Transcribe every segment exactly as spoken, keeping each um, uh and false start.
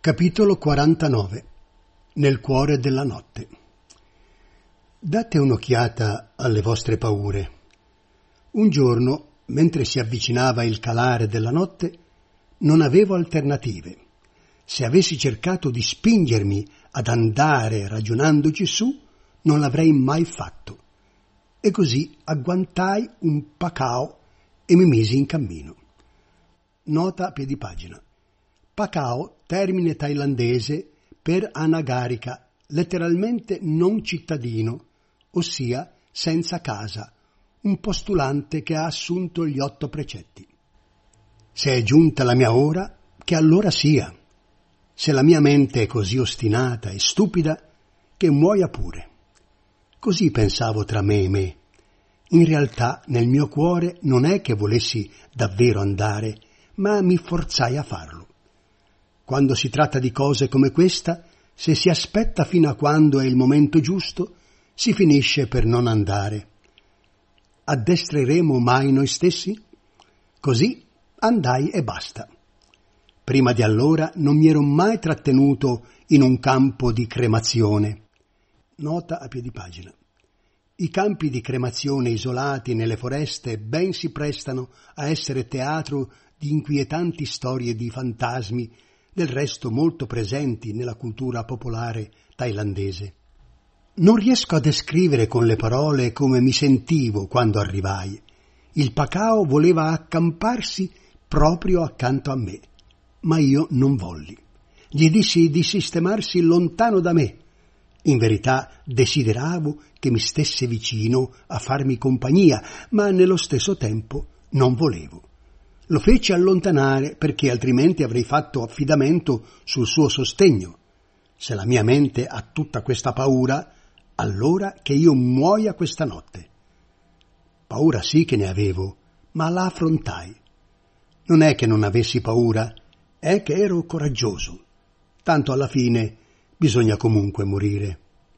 Capitolo quarantanove. Nel cuore della notte. Date un'occhiata alle vostre paure. Un giorno, mentre si avvicinava il calare della notte, non avevo alternative. Se avessi cercato di spingermi ad andare ragionandoci su, non l'avrei mai fatto. E così agguantai un pacao e mi misi in cammino. Nota a piedi pagina. Pacao, termine thailandese per anagarika, letteralmente non cittadino, ossia senza casa, un postulante che ha assunto gli otto precetti. Se è giunta la mia ora, che allora sia. Se la mia mente è così ostinata e stupida, che muoia pure. Così pensavo tra me e me. In realtà nel mio cuore non è che volessi davvero andare, ma mi forzai a farlo. Quando si tratta di cose come questa, se si aspetta fino a quando è il momento giusto, si finisce per non andare. Addestreremo mai noi stessi? Così andai e basta. Prima di allora non mi ero mai trattenuto in un campo di cremazione. Nota a piedi pagina. I campi di cremazione isolati nelle foreste ben si prestano a essere teatro di inquietanti storie di fantasmi, del resto molto presenti nella cultura popolare thailandese. Non riesco a descrivere con le parole come mi sentivo quando arrivai. Il pacao voleva accamparsi proprio accanto a me, ma io non volli. Gli dissi di sistemarsi lontano da me. In verità desideravo che mi stesse vicino a farmi compagnia, ma nello stesso tempo non volevo. Lo feci allontanare perché altrimenti avrei fatto affidamento sul suo sostegno. Se la mia mente ha tutta questa paura, allora che io muoia questa notte. Paura sì che ne avevo, ma la affrontai. Non è che non avessi paura, è che ero coraggioso. Tanto alla fine bisogna comunque morire.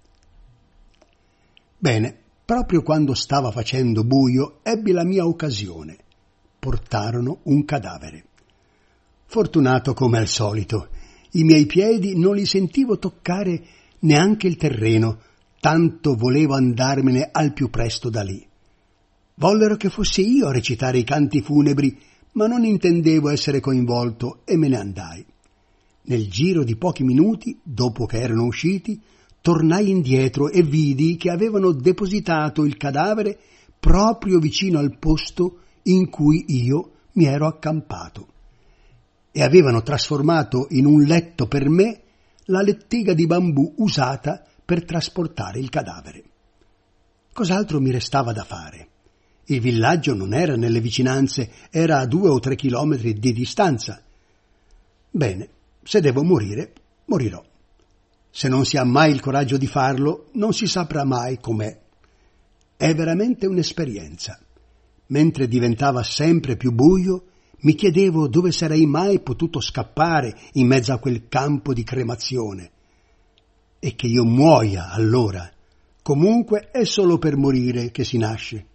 Bene, proprio quando stava facendo buio, ebbi la mia occasione. Portarono un cadavere. Fortunato come al solito, i miei piedi non li sentivo toccare neanche il terreno, tanto volevo andarmene al più presto da lì. Vollero che fossi io a recitare i canti funebri, ma non intendevo essere coinvolto e me ne andai. Nel giro di pochi minuti, dopo che erano usciti, tornai indietro e vidi che avevano depositato il cadavere proprio vicino al posto in cui io mi ero accampato, e avevano trasformato in un letto per me la lettiga di bambù usata per trasportare il cadavere. Cos'altro mi restava da fare? Il villaggio non era nelle vicinanze, era a due o tre chilometri di distanza. Bene, se devo morire, morirò. Se non si ha mai il coraggio di farlo, non si saprà mai com'è. È veramente un'esperienza. Mentre diventava sempre più buio, mi chiedevo dove sarei mai potuto scappare in mezzo a quel campo di cremazione. E che io muoia allora. Comunque è solo per morire che si nasce.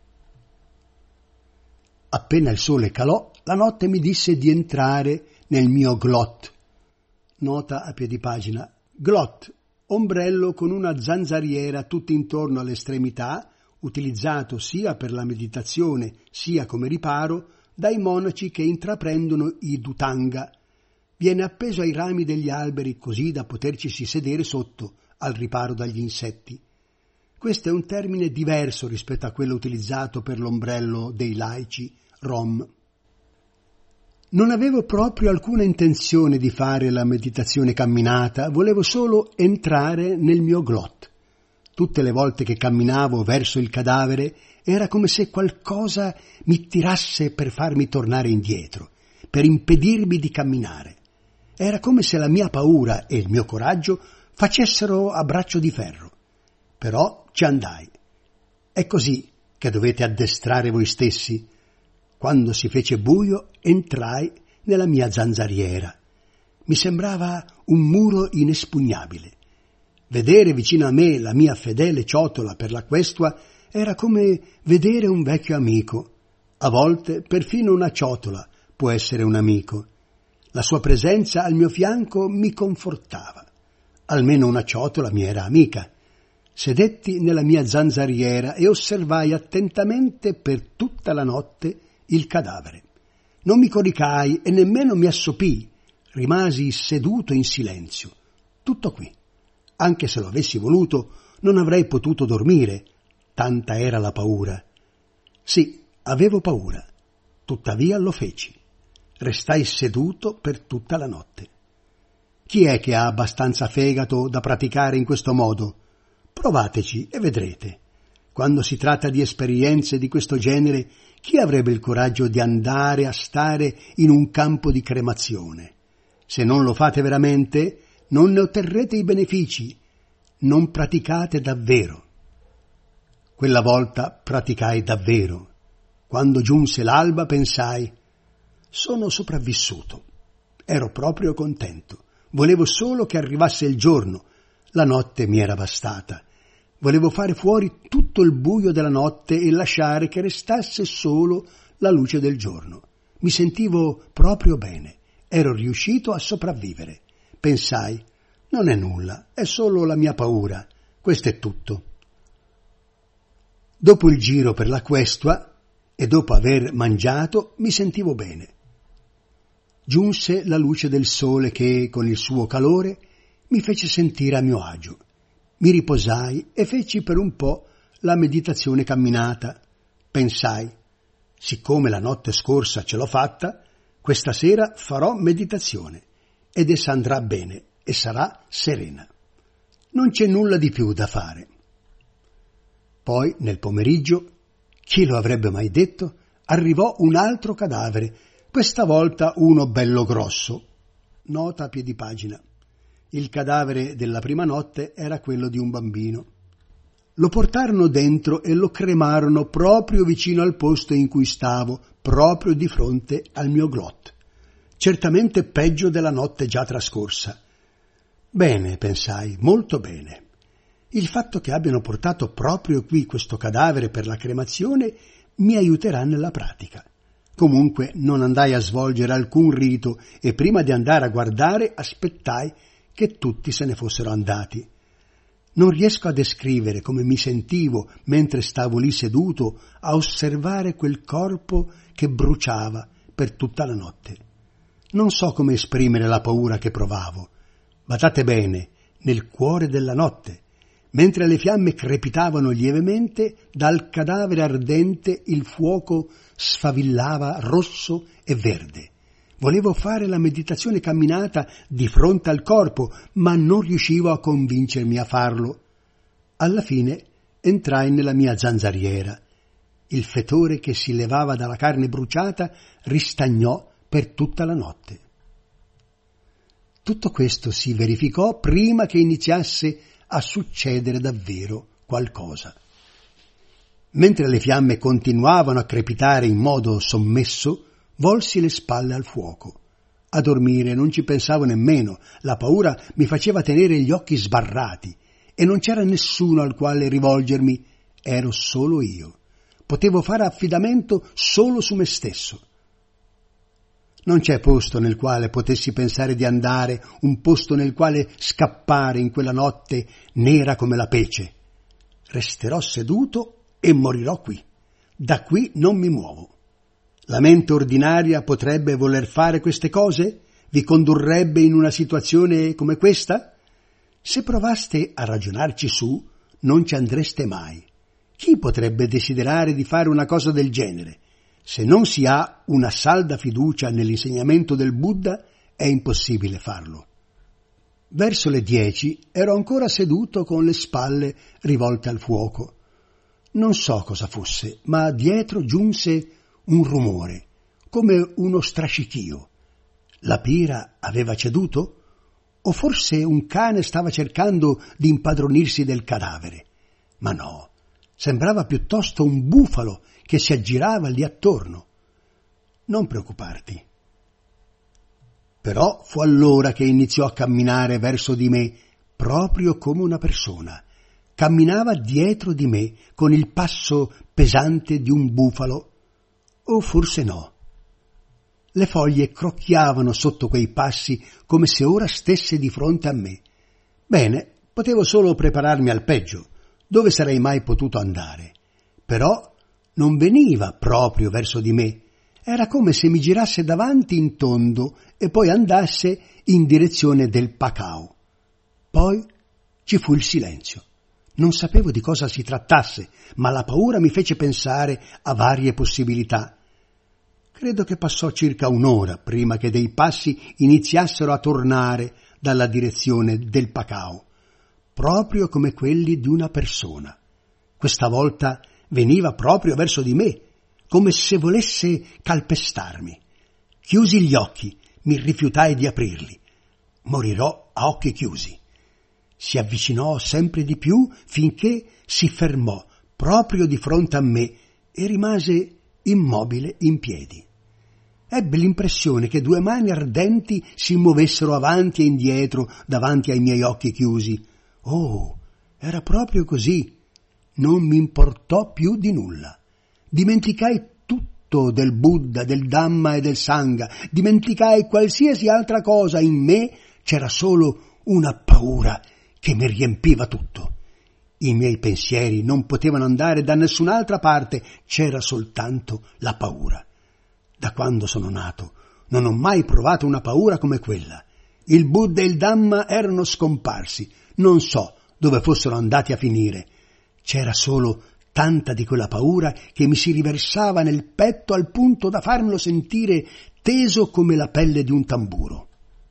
Appena il sole calò, la notte mi disse di entrare nel mio glot. Nota a piedi pagina. Glot, ombrello con una zanzariera tutto intorno all'estremità, utilizzato sia per la meditazione sia come riparo dai monaci che intraprendono i dhutanga. Viene appeso ai rami degli alberi così da potercisi sedere sotto al riparo dagli insetti. Questo è un termine diverso rispetto a quello utilizzato per l'ombrello dei laici rom. Non avevo proprio alcuna intenzione di fare la meditazione camminata, volevo solo entrare nel mio glot. Tutte le volte che camminavo verso il cadavere era come se qualcosa mi tirasse per farmi tornare indietro, per impedirmi di camminare. Era come se la mia paura e il mio coraggio facessero a braccio di ferro. Però ci andai. È così che dovete addestrare voi stessi. Quando si fece buio, entrai nella mia zanzariera. Mi sembrava un muro inespugnabile. Vedere vicino a me la mia fedele ciotola per la questua era come vedere un vecchio amico. A volte perfino una ciotola può essere un amico. La sua presenza al mio fianco mi confortava. Almeno una ciotola mi era amica. Sedetti nella mia zanzariera e osservai attentamente per tutta la notte il cadavere. Non mi coricai e nemmeno mi assopii. Rimasi seduto in silenzio. Tutto qui. Anche se lo avessi voluto, non avrei potuto dormire. Tanta era la paura. Sì, avevo paura. Tuttavia lo feci. Restai seduto per tutta la notte. Chi è che ha abbastanza fegato da praticare in questo modo? Provateci e vedrete. Quando si tratta di esperienze di questo genere, chi avrebbe il coraggio di andare a stare in un campo di cremazione? Se non lo fate veramente, non ne otterrete i benefici. Non praticate davvero. Quella volta praticai davvero. Quando giunse l'alba pensai: sono sopravvissuto. Ero proprio contento. Volevo solo che arrivasse il giorno. La notte mi era bastata. Volevo fare fuori tutto il buio della notte e lasciare che restasse solo la luce del giorno. Mi sentivo proprio bene. Ero riuscito a sopravvivere. Pensai: non è nulla, è solo la mia paura. Questo è tutto. Dopo il giro per la questua e dopo aver mangiato mi sentivo bene. Giunse la luce del sole che, con il suo calore, mi fece sentire a mio agio. Mi riposai e feci per un po' la meditazione camminata. Pensai: siccome la notte scorsa ce l'ho fatta, questa sera farò meditazione ed essa andrà bene e sarà serena. Non c'è nulla di più da fare. Poi, nel pomeriggio, chi lo avrebbe mai detto, arrivò un altro cadavere, questa volta uno bello grosso. Nota a piedi pagina. Il cadavere della prima notte era quello di un bambino. Lo portarono dentro e lo cremarono proprio vicino al posto in cui stavo, proprio di fronte al mio glot. Certamente peggio della notte già trascorsa. Bene, pensai, molto bene. Il fatto che abbiano portato proprio qui questo cadavere per la cremazione mi aiuterà nella pratica. Comunque non andai a svolgere alcun rito e prima di andare a guardare aspettai che tutti se ne fossero andati. Non riesco a descrivere come mi sentivo mentre stavo lì seduto a osservare quel corpo che bruciava per tutta la notte. Non so come esprimere la paura che provavo. Badate bene, nel cuore della notte. Mentre le fiamme crepitavano lievemente, dal cadavere ardente il fuoco sfavillava rosso e verde. Volevo fare la meditazione camminata di fronte al corpo, ma non riuscivo a convincermi a farlo. Alla fine entrai nella mia zanzariera. Il fetore che si levava dalla carne bruciata ristagnò per tutta la notte. Tutto questo si verificò prima che iniziasse a succedere davvero qualcosa. Mentre le fiamme continuavano a crepitare in modo sommesso, volsi le spalle al fuoco. A dormire non ci pensavo nemmeno, la paura mi faceva tenere gli occhi sbarrati e non c'era nessuno al quale rivolgermi, ero solo io. Potevo fare affidamento solo su me stesso. Non c'è posto nel quale potessi pensare di andare, un posto nel quale scappare in quella notte nera come la pece. Resterò seduto e morirò qui. Da qui non mi muovo. La mente ordinaria potrebbe voler fare queste cose? Vi condurrebbe in una situazione come questa? Se provaste a ragionarci su, non ci andreste mai. Chi potrebbe desiderare di fare una cosa del genere? Se non si ha una salda fiducia nell'insegnamento del Buddha, è impossibile farlo. Verso le dieci ero ancora seduto con le spalle rivolte al fuoco. Non so cosa fosse, ma dietro giunse un rumore, come uno strascichio. La pira aveva ceduto? O forse un cane stava cercando di impadronirsi del cadavere? Ma no, sembrava piuttosto un bufalo che si aggirava lì attorno. Non preoccuparti. Però fu allora che iniziò a camminare verso di me, proprio come una persona. Camminava dietro di me con il passo pesante di un bufalo. O forse no. Le foglie crocchiavano sotto quei passi come se ora stesse di fronte a me. Bene, potevo solo prepararmi al peggio. Dove sarei mai potuto andare? Però non veniva proprio verso di me. Era come se mi girasse davanti in tondo e poi andasse in direzione del Pacao. Poi ci fu il silenzio. Non sapevo di cosa si trattasse, ma la paura mi fece pensare a varie possibilità. Credo che passò circa un'ora prima che dei passi iniziassero a tornare dalla direzione del Pacao, proprio come quelli di una persona. Questa volta veniva proprio verso di me, come se volesse calpestarmi. Chiusi gli occhi, mi rifiutai di aprirli. Morirò a occhi chiusi. Si avvicinò sempre di più finché si fermò proprio di fronte a me e rimase immobile in piedi. Ebbe l'impressione che due mani ardenti si muovessero avanti e indietro davanti ai miei occhi chiusi. Oh, era proprio così. Non mi importò più di nulla. Dimenticai tutto del Buddha, del Dhamma e del Sangha. Dimenticai qualsiasi altra cosa. In me c'era solo una paura che mi riempiva tutto. I miei pensieri non potevano andare da nessun'altra parte, c'era soltanto la paura. Da quando sono nato non ho mai provato una paura come quella. Il Buddha e il Dhamma erano scomparsi, non so dove fossero andati a finire. C'era solo tanta di quella paura che mi si riversava nel petto al punto da farmelo sentire teso come la pelle di un tamburo.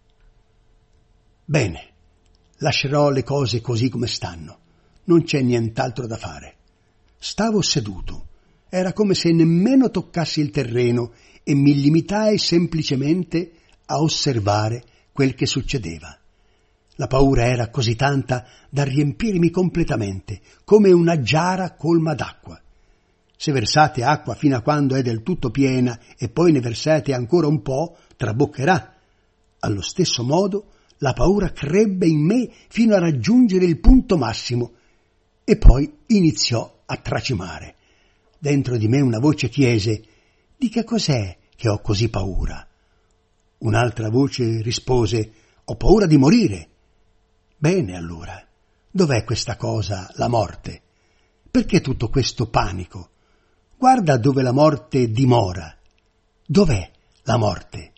Bene. Lascerò le cose così come stanno. Non c'è nient'altro da fare. Stavo seduto. Era come se nemmeno toccassi il terreno e mi limitai semplicemente a osservare quel che succedeva. La paura era così tanta da riempirmi completamente, come una giara colma d'acqua. Se versate acqua fino a quando è del tutto piena e poi ne versate ancora un po', traboccherà. Allo stesso modo la paura crebbe in me fino a raggiungere il punto massimo e poi iniziò a tracimare. Dentro di me una voce chiese: «Di che cos'è che ho così paura?» Un'altra voce rispose: «Ho paura di morire». Bene allora, dov'è questa cosa, la morte? Perché tutto questo panico? Guarda dove la morte dimora. Dov'è la morte?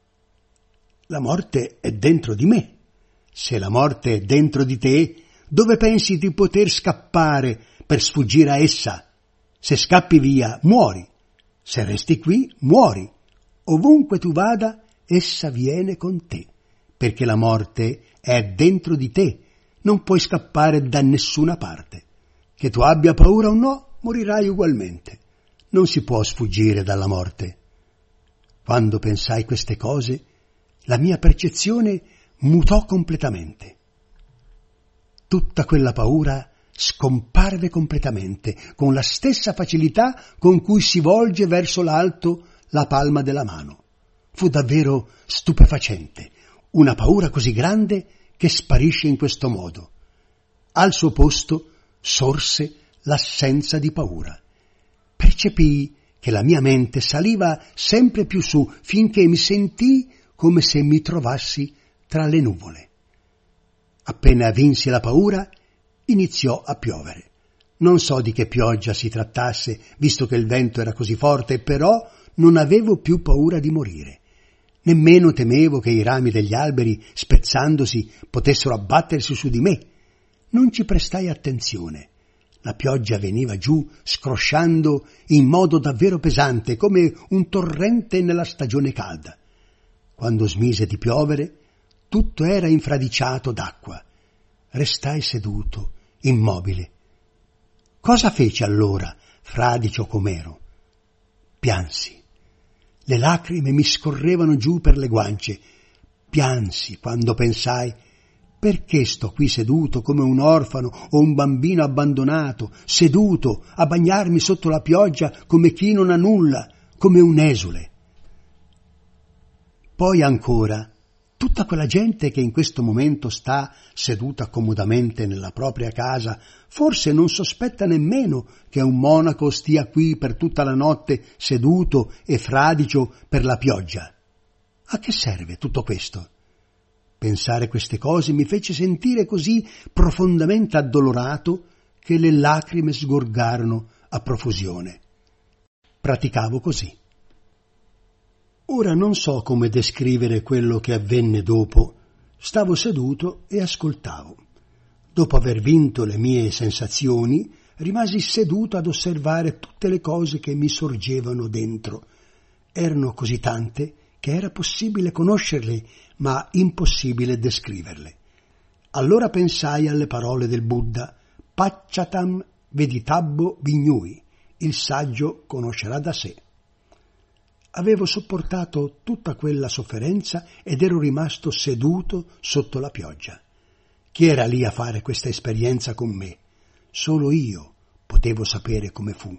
La morte è dentro di me. Se la morte è dentro di te, dove pensi di poter scappare per sfuggire a essa? Se scappi via, muori. Se resti qui, muori. Ovunque tu vada, essa viene con te, perché la morte è dentro di te. Non puoi scappare da nessuna parte. Che tu abbia paura o no, morirai ugualmente. Non si può sfuggire dalla morte. Quando pensai queste cose, la mia percezione mutò completamente. Tutta quella paura scomparve completamente, con la stessa facilità con cui si volge verso l'alto la palma della mano. Fu davvero stupefacente, una paura così grande che sparisce in questo modo. Al suo posto sorse l'assenza di paura. Percepii che la mia mente saliva sempre più su finché mi sentii come se mi trovassi tra le nuvole. Appena vinsi la paura, iniziò a piovere. Non so di che pioggia si trattasse, visto che il vento era così forte, però non avevo più paura di morire. Nemmeno temevo che i rami degli alberi, spezzandosi, potessero abbattersi su di me. Non ci prestai attenzione. La pioggia veniva giù, scrosciando in modo davvero pesante, come un torrente nella stagione calda. Quando smise di piovere, tutto era infradiciato d'acqua. Restai seduto, immobile. Cosa feci allora, fradicio com'ero? Piansi. Le lacrime mi scorrevano giù per le guance. Piansi quando pensai: perché sto qui seduto come un orfano o un bambino abbandonato, seduto a bagnarmi sotto la pioggia come chi non ha nulla, come un esule? Poi ancora Tutta quella gente che in questo momento sta seduta comodamente nella propria casa, forse non sospetta nemmeno che un monaco stia qui per tutta la notte seduto e fradicio per la pioggia. A che serve tutto questo? Pensare queste cose mi fece sentire così profondamente addolorato che le lacrime sgorgarono a profusione. Praticavo così. Ora non so come descrivere quello che avvenne dopo. Stavo seduto e ascoltavo. Dopo aver vinto le mie sensazioni, rimasi seduto ad osservare tutte le cose che mi sorgevano dentro. Erano così tante che era possibile conoscerle, ma impossibile descriverle. Allora pensai alle parole del Buddha: Pacciatam veditabbo vignui, il saggio conoscerà da sé. Avevo sopportato tutta quella sofferenza ed ero rimasto seduto sotto la pioggia. Chi era lì a fare questa esperienza con me? Solo io potevo sapere come fu.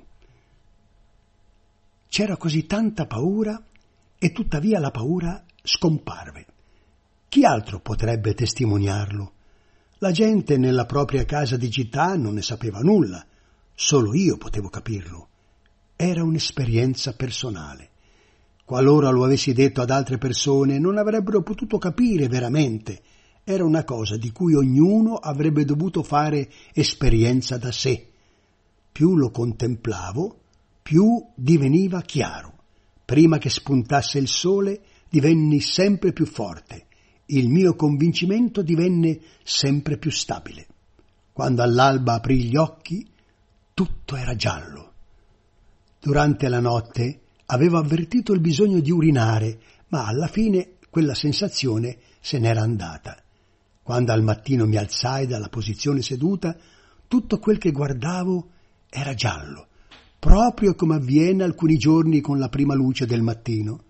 C'era così tanta paura e tuttavia la paura scomparve. Chi altro potrebbe testimoniarlo? La gente nella propria casa di città non ne sapeva nulla, solo io potevo capirlo. Era un'esperienza personale. Qualora lo avessi detto ad altre persone, non avrebbero potuto capire veramente. Era una cosa di cui ognuno avrebbe dovuto fare esperienza da sé. Più lo contemplavo, più diveniva chiaro. Prima che spuntasse il sole, divenni sempre più forte. Il mio convincimento divenne sempre più stabile. Quando all'alba aprì gli occhi, tutto era giallo. Durante la notte avevo avvertito il bisogno di urinare, ma alla fine quella sensazione se n'era andata. Quando al mattino mi alzai dalla posizione seduta, tutto quel che guardavo era giallo, proprio come avviene alcuni giorni con la prima luce del mattino.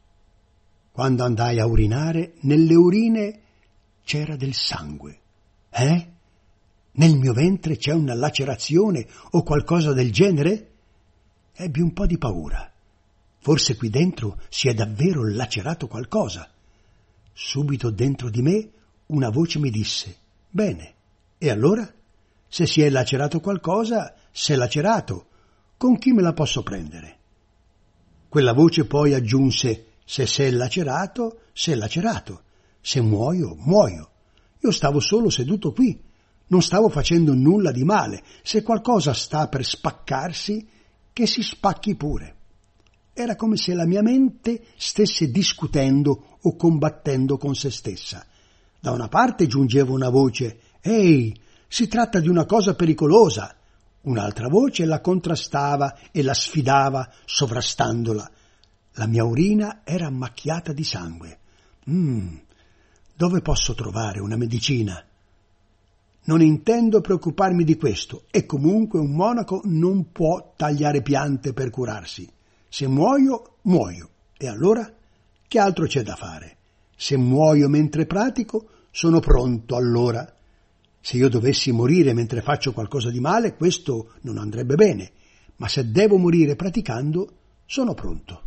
Quando andai a urinare, nelle urine c'era del sangue. Eh? Nel mio ventre c'è una lacerazione o qualcosa del genere? Ebbi un po' di paura. Forse qui dentro si è davvero lacerato qualcosa. Subito dentro di me una voce mi disse: bene, e allora? Se si è lacerato qualcosa, si è lacerato. Con chi me la posso prendere? Quella voce poi aggiunse: se si è lacerato, si è lacerato. Se muoio, muoio. Io stavo solo seduto qui. Non stavo facendo nulla di male. Se qualcosa sta per spaccarsi, che si spacchi pure. Era come se la mia mente stesse discutendo o combattendo con se stessa. Da una parte giungeva una voce: «Ehi, si tratta di una cosa pericolosa!» Un'altra voce la contrastava e la sfidava, sovrastandola. La mia urina era macchiata di sangue. Mmm, dove posso trovare una medicina? Non intendo preoccuparmi di questo, e comunque un monaco non può tagliare piante per curarsi. Se muoio, muoio. E allora? Che altro c'è da fare? Se muoio mentre pratico, sono pronto allora. Se io dovessi morire mentre faccio qualcosa di male, questo non andrebbe bene. Ma se devo morire praticando, sono pronto.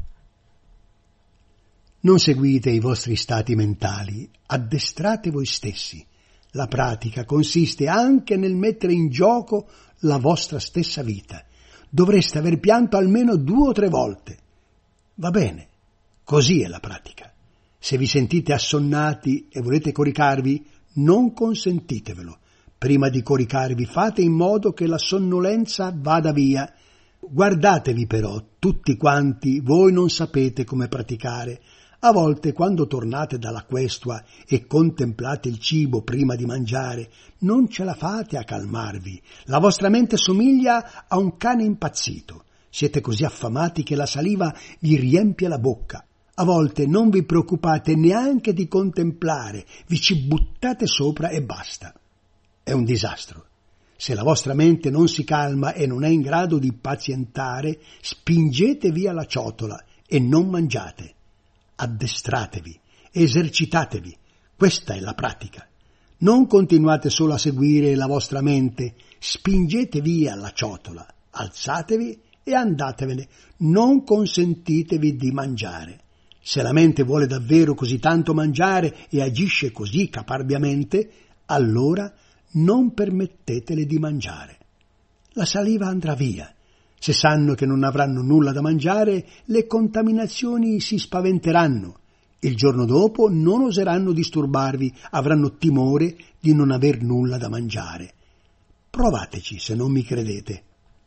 Non seguite i vostri stati mentali, addestrate voi stessi. La pratica consiste anche nel mettere in gioco la vostra stessa vita. Dovreste aver pianto almeno due o tre volte. Va bene, così è la pratica. Se vi sentite assonnati e volete coricarvi, non consentitevelo. Prima di coricarvi fate in modo che la sonnolenza vada via. Guardatevi però, tutti quanti, voi non sapete come praticare. A volte, quando tornate dalla questua e contemplate il cibo prima di mangiare, non ce la fate a calmarvi. La vostra mente somiglia a un cane impazzito. Siete così affamati che la saliva vi riempie la bocca. A volte non vi preoccupate neanche di contemplare, vi ci buttate sopra e basta. È un disastro. Se la vostra mente non si calma e non è in grado di pazientare, spingete via la ciotola e non mangiate. Addestratevi, esercitatevi, questa è la pratica. Non continuate solo a seguire la vostra mente, spingete via la ciotola, alzatevi e andatevene, non consentitevi di mangiare. Se la mente vuole davvero così tanto mangiare e agisce così caparbiamente, allora non permettetele di mangiare. La saliva andrà via. Se sanno che non avranno nulla da mangiare, le contaminazioni si spaventeranno. Il giorno dopo non oseranno disturbarvi, avranno timore di non aver nulla da mangiare. Provateci se non mi credete.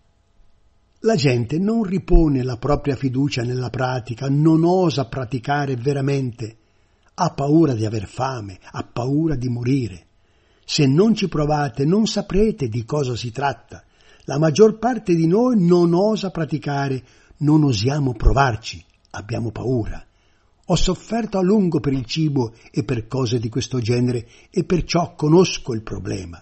La gente non ripone la propria fiducia nella pratica, non osa praticare veramente. Ha paura di aver fame, ha paura di morire. Se non ci provate non saprete di cosa si tratta. La maggior parte di noi non osa praticare, non osiamo provarci, abbiamo paura. Ho sofferto a lungo per il cibo e per cose di questo genere e perciò conosco il problema.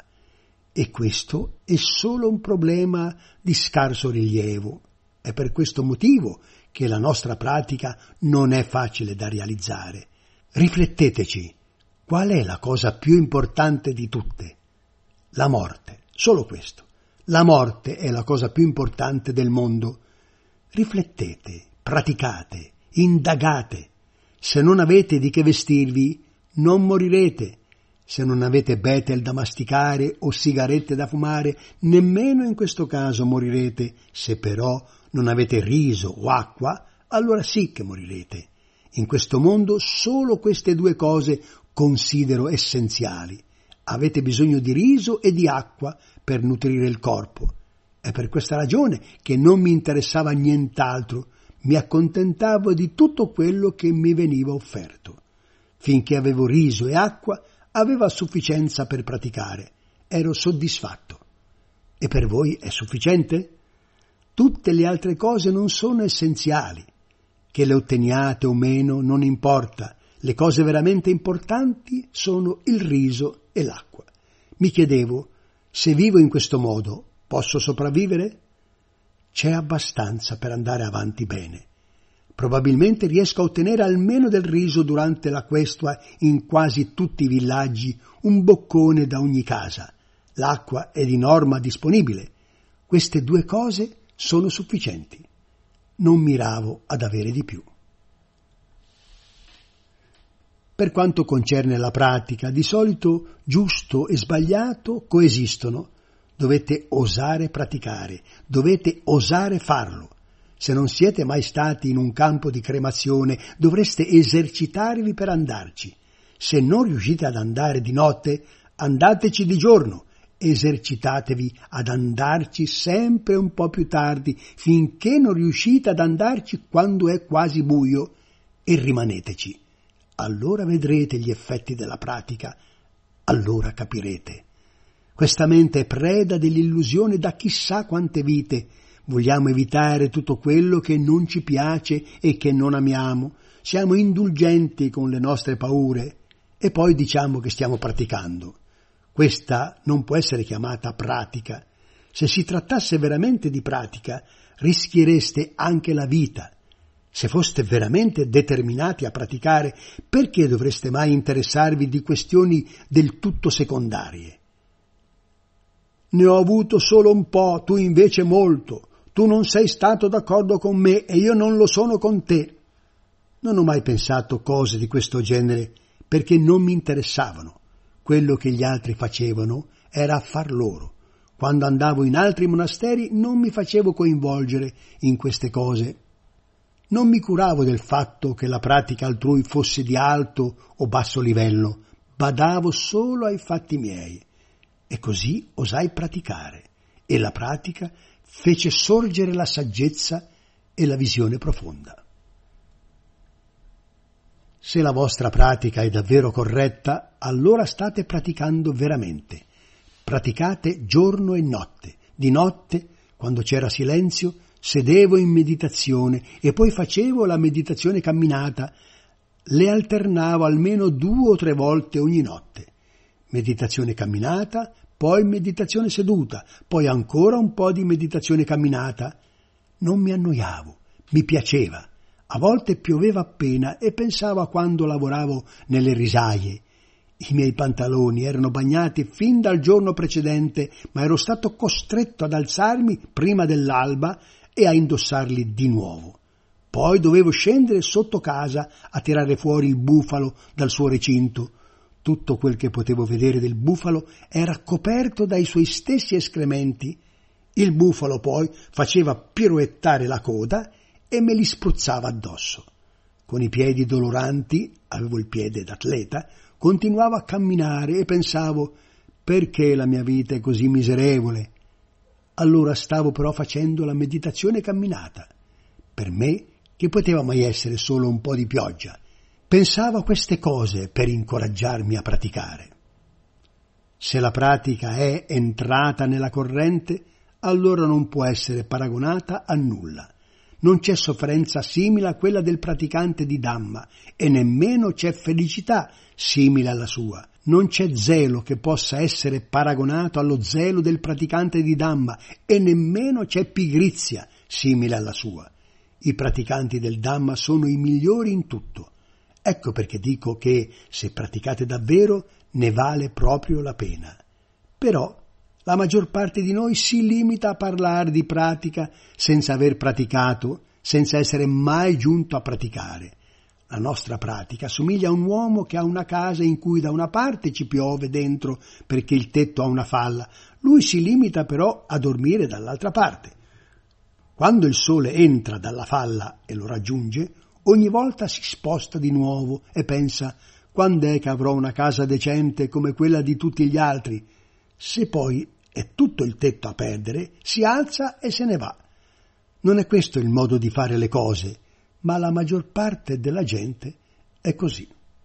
E questo è solo un problema di scarso rilievo. È per questo motivo che la nostra pratica non è facile da realizzare. Rifletteteci, qual è la cosa più importante di tutte? La morte, solo questo. La morte è la cosa più importante del mondo. Riflettete, praticate, indagate. Se non avete di che vestirvi, non morirete. Se non avete betel da masticare o sigarette da fumare, nemmeno in questo caso morirete. Se però non avete riso o acqua, allora sì che morirete. In questo mondo solo queste due cose considero essenziali. Avete bisogno di riso e di acqua per nutrire il corpo. È per questa ragione che non mi interessava nient'altro, mi accontentavo di tutto quello che mi veniva offerto. Finché avevo riso e acqua, avevo a sufficienza per praticare. Ero soddisfatto. E per voi è sufficiente? Tutte le altre cose non sono essenziali. Che le otteniate o meno non importa. Le cose veramente importanti sono il riso e l'acqua. Mi chiedevo, se vivo in questo modo, posso sopravvivere? C'è abbastanza per andare avanti bene. Probabilmente riesco a ottenere almeno del riso durante la questua in quasi tutti i villaggi, un boccone da ogni casa. L'acqua è di norma disponibile. Queste due cose sono sufficienti. Non miravo ad avere di più. Per quanto concerne la pratica, di solito giusto e sbagliato coesistono. Dovete osare praticare, dovete osare farlo. Se non siete mai stati in un campo di cremazione, dovreste esercitarvi per andarci. Se non riuscite ad andare di notte, andateci di giorno. Esercitatevi ad andarci sempre un po' più tardi, finché non riuscite ad andarci quando è quasi buio, e rimaneteci. Allora vedrete gli effetti della pratica, allora capirete. Questa mente è preda dell'illusione da chissà quante vite. Vogliamo evitare tutto quello che non ci piace e che non amiamo. Siamo indulgenti con le nostre paure e poi diciamo che stiamo praticando. Questa non può essere chiamata pratica. Se si trattasse veramente di pratica, rischiereste anche la vita. Se foste veramente determinati a praticare, perché dovreste mai interessarvi di questioni del tutto secondarie? Ne ho avuto solo un po', tu invece molto. Tu non sei stato d'accordo con me e io non lo sono con te. Non ho mai pensato cose di questo genere perché non mi interessavano. Quello che gli altri facevano era affar loro. Quando andavo in altri monasteri non mi facevo coinvolgere in queste cose. Non mi curavo del fatto che la pratica altrui fosse di alto o basso livello. Badavo solo ai fatti miei. E così osai praticare, e la pratica fece sorgere la saggezza e la visione profonda. Se la vostra pratica è davvero corretta, allora state praticando veramente. Praticate giorno e notte. Di notte, quando c'era silenzio, sedevo in meditazione e poi facevo la meditazione camminata. Le alternavo almeno due o tre volte ogni notte. Meditazione camminata, poi meditazione seduta, poi ancora un po' di meditazione camminata. Non mi annoiavo, mi piaceva. A volte pioveva appena e pensavo a quando lavoravo nelle risaie. I miei pantaloni erano bagnati fin dal giorno precedente, ma ero stato costretto ad alzarmi prima dell'alba e a indossarli di nuovo. Poi dovevo scendere sotto casa a tirare fuori il bufalo dal suo recinto. Tutto quel che potevo vedere del bufalo era coperto dai suoi stessi escrementi. Il bufalo poi faceva piruettare la coda e me li spruzzava addosso. Con i piedi doloranti, avevo il piede d'atleta, continuavo a camminare e pensavo: perché la mia vita è così miserevole? Allora stavo però facendo la meditazione camminata. Per me, che poteva mai essere solo un po' di pioggia, pensavo a queste cose per incoraggiarmi a praticare. Se la pratica è entrata nella corrente, allora non può essere paragonata a nulla. Non c'è sofferenza simile a quella del praticante di Dhamma e nemmeno c'è felicità simile alla sua. Non c'è zelo che possa essere paragonato allo zelo del praticante di Dhamma e nemmeno c'è pigrizia simile alla sua. I praticanti del Dhamma sono i migliori in tutto. Ecco perché dico che, se praticate davvero, ne vale proprio la pena. Però la maggior parte di noi si limita a parlare di pratica senza aver praticato, senza essere mai giunto a praticare. La nostra pratica somiglia a un uomo che ha una casa in cui da una parte ci piove dentro perché il tetto ha una falla. Lui si limita però a dormire dall'altra parte. Quando il sole entra dalla falla e lo raggiunge, ogni volta si sposta di nuovo e pensa: quando è che avrò una casa decente come quella di tutti gli altri? Se poi è tutto il tetto a perdere, si alza e se ne va. Non è questo il modo di fare le cose, ma la maggior parte della gente è così.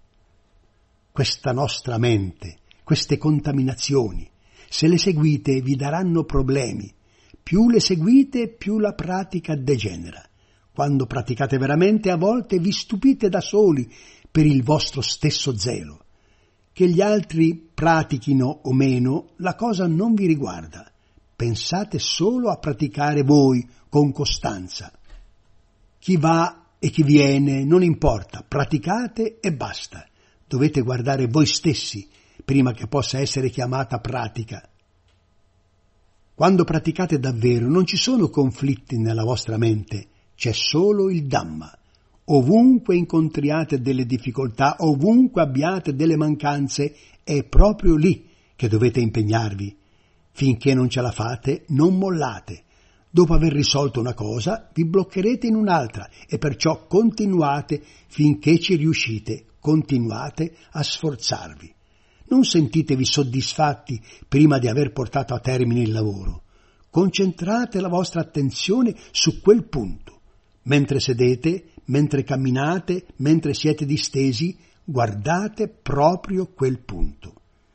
Questa nostra mente, queste contaminazioni, se le seguite vi daranno problemi. Più le seguite, più la pratica degenera. Quando praticate veramente, a volte vi stupite da soli per il vostro stesso zelo. Che gli altri pratichino o meno, la cosa non vi riguarda. Pensate solo a praticare voi con costanza. Chi va e chi viene, non importa, praticate e basta. Dovete guardare voi stessi prima che possa essere chiamata pratica. Quando praticate davvero non ci sono conflitti nella vostra mente, c'è solo il Dhamma. Ovunque incontriate delle difficoltà, ovunque abbiate delle mancanze, è proprio lì che dovete impegnarvi. Finché non ce la fate, non mollate. Dopo aver risolto una cosa, vi bloccherete in un'altra e perciò continuate finché ci riuscite, continuate a sforzarvi. Non sentitevi soddisfatti prima di aver portato a termine il lavoro. Concentrate la vostra attenzione su quel punto. Mentre sedete, mentre camminate, mentre siete distesi, guardate proprio quel punto.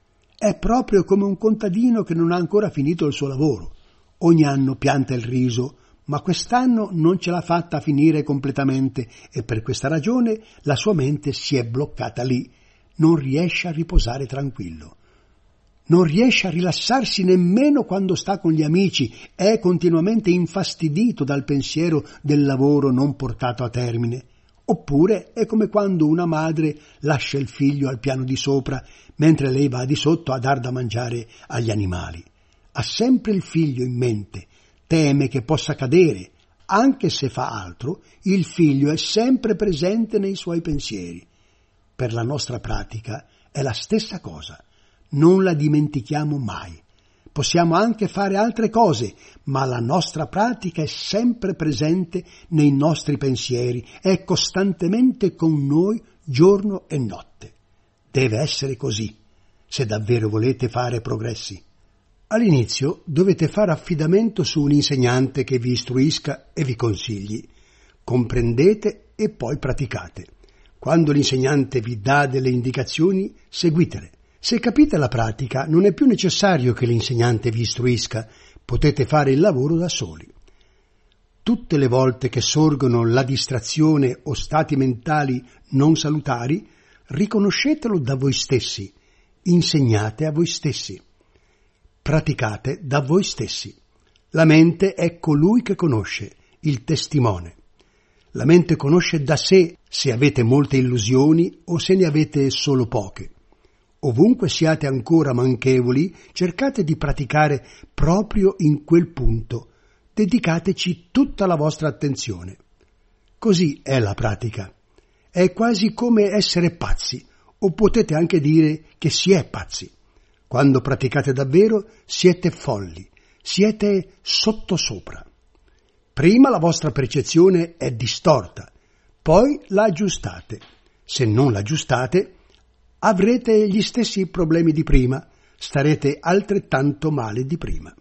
È proprio come un contadino che non ha ancora finito il suo lavoro. Ogni anno pianta il riso, ma quest'anno non ce l'ha fatta a finire completamente e per questa ragione la sua mente si è bloccata lì, non riesce a riposare tranquillo. Non riesce a rilassarsi nemmeno quando sta con gli amici, è continuamente infastidito dal pensiero del lavoro non portato a termine. Oppure è come quando una madre lascia il figlio al piano di sopra, mentre lei va di sotto a dar da mangiare agli animali. Ha sempre il figlio in mente, teme che possa cadere. Anche se fa altro, il figlio è sempre presente nei suoi pensieri. Per la nostra pratica è la stessa cosa. Non la dimentichiamo mai. Possiamo anche fare altre cose, ma la nostra pratica è sempre presente nei nostri pensieri, è costantemente con noi giorno e notte. Deve essere così, se davvero volete fare progressi. All'inizio dovete fare affidamento su un insegnante che vi istruisca e vi consigli. Comprendete e poi praticate. Quando l'insegnante vi dà delle indicazioni, seguitele. Se capite la pratica, non è più necessario che l'insegnante vi istruisca, potete fare il lavoro da soli. Tutte le volte che sorgono la distrazione o stati mentali non salutari, riconoscetelo da voi stessi, insegnate a voi stessi, praticate da voi stessi. La mente è colui che conosce, il testimone. La mente conosce da sé se avete molte illusioni o se ne avete solo poche. Ovunque siate ancora manchevoli, cercate di praticare proprio in quel punto. Dedicateci tutta la vostra attenzione. Così è la pratica. È quasi come essere pazzi, o potete anche dire che si è pazzi. Quando praticate davvero siete folli, siete sottosopra. Prima la vostra percezione è distorta, poi la aggiustate. Se non l'aggiustate, avrete gli stessi problemi di prima, starete altrettanto male di prima.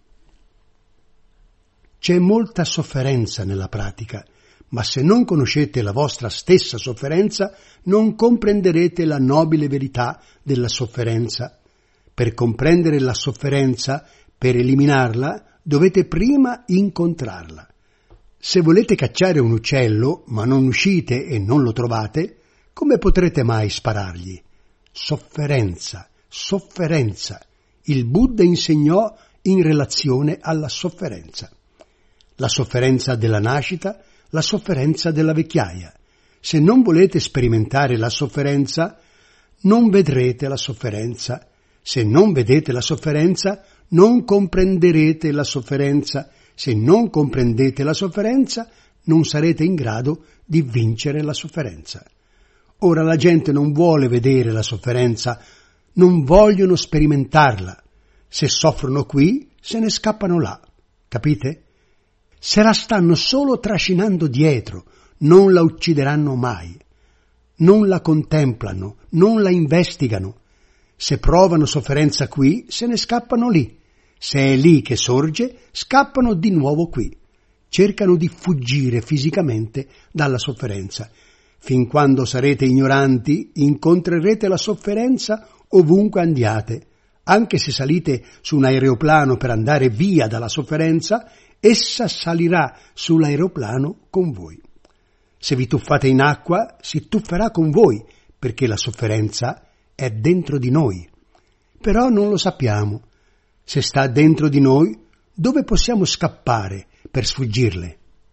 C'è molta sofferenza nella pratica, ma se non conoscete la vostra stessa sofferenza, non comprenderete la nobile verità della sofferenza. Per comprendere la sofferenza, per eliminarla, dovete prima incontrarla. Se volete cacciare un uccello, ma non uscite e non lo trovate, come potrete mai sparargli? Sofferenza, sofferenza. Il Buddha insegnò in relazione alla sofferenza. La sofferenza della nascita, la sofferenza della vecchiaia. Se non volete sperimentare la sofferenza, non vedrete la sofferenza. Se non vedete la sofferenza, non comprenderete la sofferenza. Se non comprendete la sofferenza, non sarete in grado di vincere la sofferenza. Ora la gente non vuole vedere la sofferenza, non vogliono sperimentarla. Se soffrono qui, se ne scappano là. Capite? Se la stanno solo trascinando dietro, non la uccideranno mai. Non la contemplano, non la investigano. Se provano sofferenza qui, se ne scappano lì. Se è lì che sorge, scappano di nuovo qui. Cercano di fuggire fisicamente dalla sofferenza. Fin quando sarete ignoranti, incontrerete la sofferenza ovunque andiate. Anche se salite su un aeroplano per andare via dalla sofferenza, essa salirà sull'aeroplano con voi. Se vi tuffate in acqua, si tufferà con voi, perché la sofferenza è dentro di noi. Però non lo sappiamo. Se sta dentro di noi, dove possiamo scappare per sfuggirle?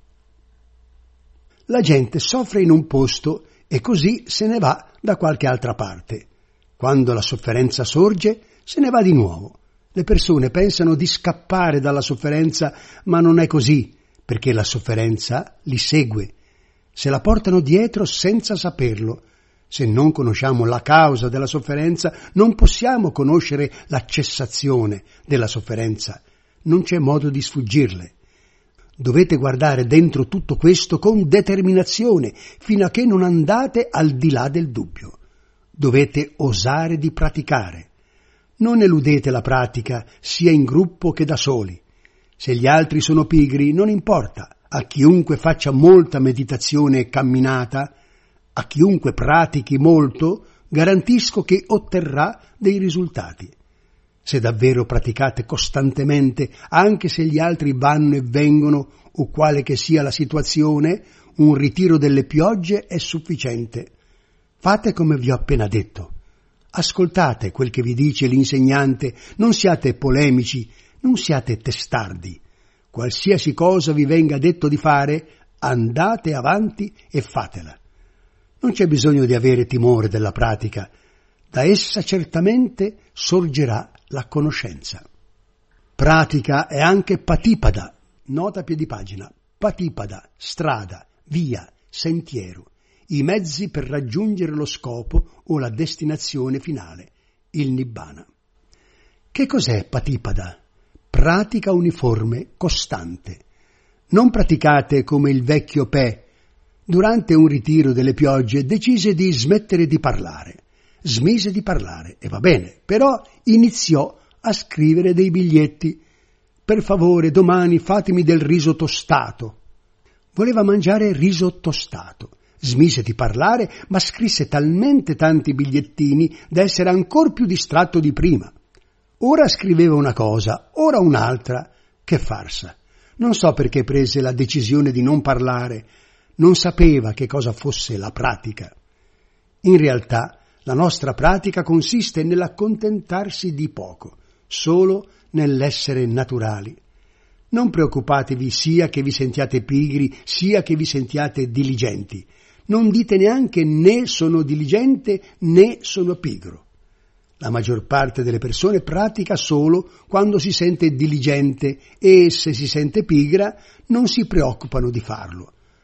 La gente soffre in un posto e così se ne va da qualche altra parte. Quando la sofferenza sorge, se ne va di nuovo. Le persone pensano di scappare dalla sofferenza, ma non è così, perché la sofferenza li segue. Se la portano dietro senza saperlo. Se non conosciamo la causa della sofferenza, non possiamo conoscere la cessazione della sofferenza. Non c'è modo di sfuggirle. Dovete guardare dentro tutto questo con determinazione, fino a che non andate al di là del dubbio. Dovete osare di praticare. Non eludete la pratica, sia in gruppo che da soli. Se gli altri sono pigri, non importa. A chiunque faccia molta meditazione e camminata, a chiunque pratichi molto, garantisco che otterrà dei risultati. Se davvero praticate costantemente, anche se gli altri vanno e vengono, o quale che sia la situazione, un ritiro delle piogge è sufficiente. Fate come vi ho appena detto. Ascoltate quel che vi dice l'insegnante, non siate polemici, non siate testardi. Qualsiasi cosa vi venga detto di fare, andate avanti e fatela. Non c'è bisogno di avere timore della pratica. Da essa certamente sorgerà la conoscenza. Pratica è anche patipada, nota a piedi pagina, patipada, strada, via, sentiero, i mezzi per raggiungere lo scopo o la destinazione finale, il Nibbana. Che cos'è patipada? Pratica uniforme, costante. Non praticate come il vecchio Pe. Durante un ritiro delle piogge decise di smettere di parlare. Smise di parlare, e va bene, però iniziò a scrivere dei biglietti. Per favore, domani fatemi del riso tostato. Voleva mangiare riso tostato. Smise di parlare, ma scrisse talmente tanti bigliettini da essere ancor più distratto di prima. Ora scriveva una cosa, ora un'altra. Che farsa! Non so perché prese la decisione di non parlare. Non sapeva che cosa fosse la pratica. In realtà, la nostra pratica consiste nell'accontentarsi di poco, solo nell'essere naturali. Non preoccupatevi sia che vi sentiate pigri, sia che vi sentiate diligenti. Non dite neanche né sono diligente né sono pigro. La maggior parte delle persone pratica solo quando si sente diligente e, se si sente pigra, non si preoccupano di farlo.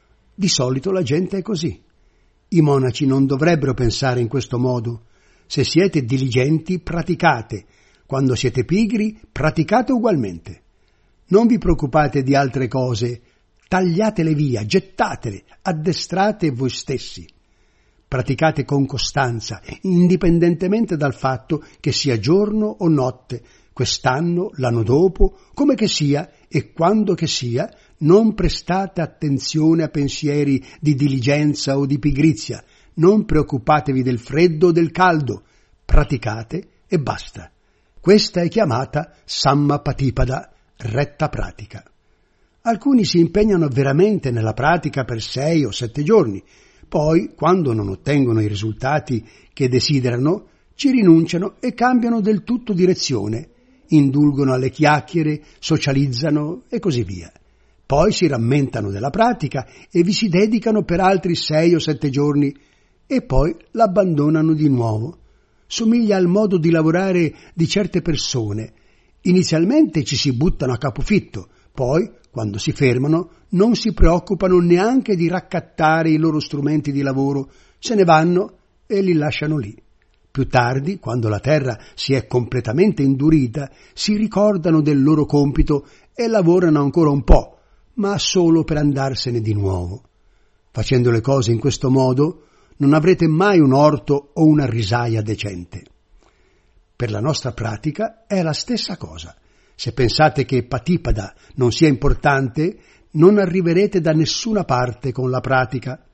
Di solito la gente è così. I monaci non dovrebbero pensare in questo modo. Se siete diligenti, praticate. Quando siete pigri, praticate ugualmente. Non vi preoccupate di altre cose. Tagliatele via, gettatele, addestrate voi stessi. Praticate con costanza, indipendentemente dal fatto che sia giorno o notte, quest'anno, l'anno dopo, come che sia e quando che sia, non prestate attenzione a pensieri di diligenza o di pigrizia, non preoccupatevi del freddo o del caldo, praticate e basta. Questa è chiamata Sammapatipada, retta pratica. Alcuni si impegnano veramente nella pratica per sei o sette giorni, poi, quando non ottengono i risultati che desiderano, ci rinunciano e cambiano del tutto direzione, indulgono alle chiacchiere, socializzano e così via. Poi si rammentano della pratica e vi si dedicano per altri sei o sette giorni e poi l'abbandonano di nuovo. Somiglia al modo di lavorare di certe persone. Inizialmente ci si buttano a capofitto, poi, quando si fermano, non si preoccupano neanche di raccattare i loro strumenti di lavoro, se ne vanno e li lasciano lì. Più tardi, quando la terra si è completamente indurita, si ricordano del loro compito e lavorano ancora un po', ma solo per andarsene di nuovo. Facendo le cose in questo modo, non avrete mai un orto o una risaia decente. Per la nostra pratica è la stessa cosa. Se pensate che Patipada non sia importante, non arriverete da nessuna parte con la pratica.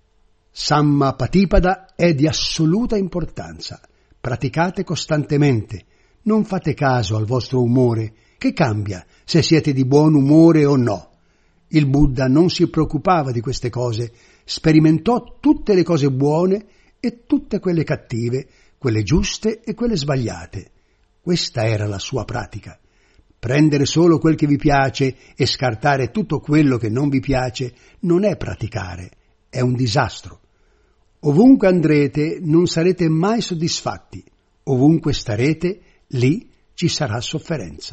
Sammapatipada è di assoluta importanza. Praticate costantemente. Non fate caso al vostro umore, che cambia se siete di buon umore o no. Il Buddha non si preoccupava di queste cose, sperimentò tutte le cose buone e tutte quelle cattive, quelle giuste e quelle sbagliate. Questa era la sua pratica. Prendere solo quel che vi piace e scartare tutto quello che non vi piace non è praticare, è un disastro. Ovunque andrete non sarete mai soddisfatti, ovunque starete, lì ci sarà sofferenza.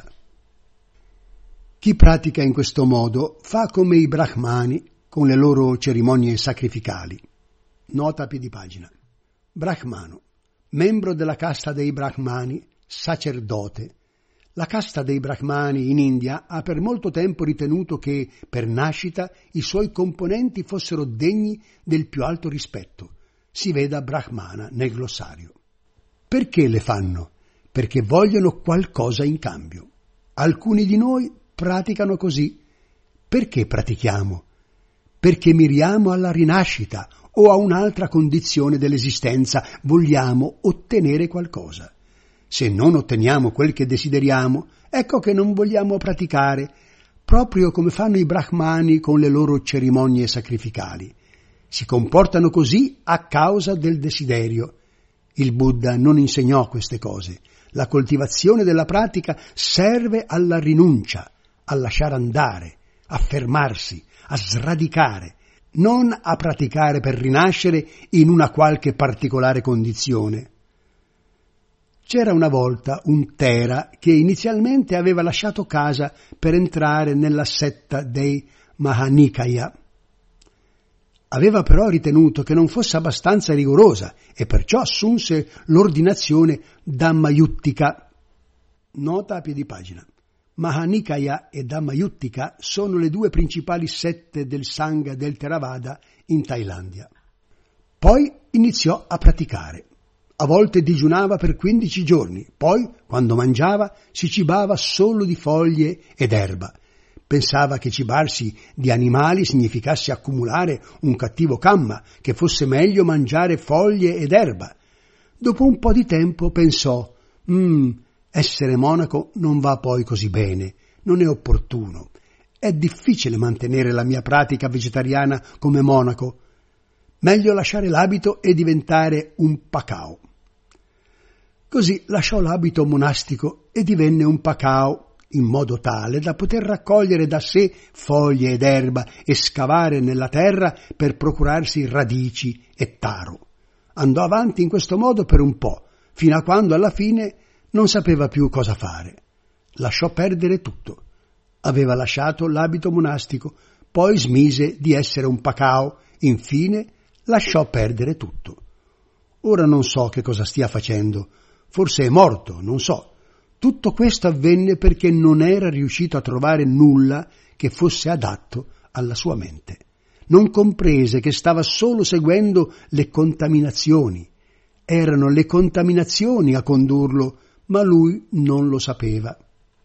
Chi pratica in questo modo fa come i brahmani con le loro cerimonie sacrificali. Nota a piedi pagina. Brahmano, membro della casta dei brahmani, sacerdote. La casta dei brahmani in India ha per molto tempo ritenuto che, per nascita, i suoi componenti fossero degni del più alto rispetto. Si veda brahmana nel glossario. Perché le fanno? Perché vogliono qualcosa in cambio. Alcuni di noi praticano così. Perché pratichiamo? Perché miriamo alla rinascita o a un'altra condizione dell'esistenza, vogliamo ottenere qualcosa. Se non otteniamo quel che desideriamo, ecco che non vogliamo praticare, proprio come fanno i brahmani con le loro cerimonie sacrificali. Si comportano così a causa del desiderio. Il Buddha non insegnò queste cose. La coltivazione della pratica serve alla rinuncia, a lasciare andare, a fermarsi, a sradicare, non a praticare per rinascere in una qualche particolare condizione. C'era una volta un Thera che inizialmente aveva lasciato casa per entrare nella setta dei Mahanikaya. Aveva però ritenuto che non fosse abbastanza rigorosa e perciò assunse l'ordinazione Dhammayuttika. Nota a piedi pagina. Mahanikaya e Dhammayuttika sono le due principali sette del Sangha del Theravada in Thailandia. Poi iniziò a praticare. A volte digiunava per quindici giorni, poi, quando mangiava, si cibava solo di foglie ed erba. Pensava che cibarsi di animali significasse accumulare un cattivo kamma, che fosse meglio mangiare foglie ed erba. Dopo un po' di tempo pensò, «Mmm, essere monaco non va poi così bene, non è opportuno. È difficile mantenere la mia pratica vegetariana come monaco. Meglio lasciare l'abito e diventare un pakao». Così lasciò l'abito monastico e divenne un pakao, in modo tale da poter raccogliere da sé foglie ed erba e scavare nella terra per procurarsi radici e taro. Andò avanti in questo modo per un po', fino a quando alla fine non sapeva più cosa fare. Lasciò perdere tutto. Aveva lasciato l'abito monastico, poi smise di essere un pacao, infine lasciò perdere tutto. Ora non so che cosa stia facendo, forse è morto, non so. Tutto questo avvenne perché non era riuscito a trovare nulla che fosse adatto alla sua mente. Non comprese che stava solo seguendo le contaminazioni. Erano le contaminazioni a condurlo, ma lui non lo sapeva.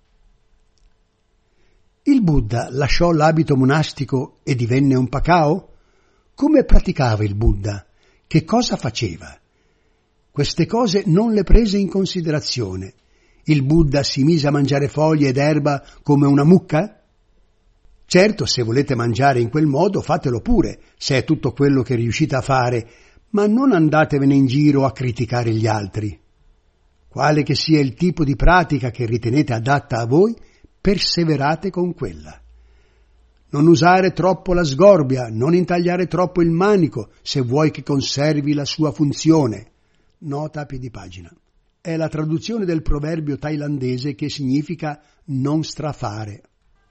Il Buddha lasciò l'abito monastico e divenne un pacao? Come praticava il Buddha? Che cosa faceva? Queste cose non le prese in considerazione. Il Buddha si mise a mangiare foglie ed erba come una mucca? Certo, se volete mangiare in quel modo, fatelo pure, se è tutto quello che riuscite a fare, ma non andatevene in giro a criticare gli altri. Quale che sia il tipo di pratica che ritenete adatta a voi, perseverate con quella. Non usare troppo la sgorbia, non intagliare troppo il manico, se vuoi che conservi la sua funzione. Nota a piedi pagina. È la traduzione del proverbio thailandese che significa non strafare.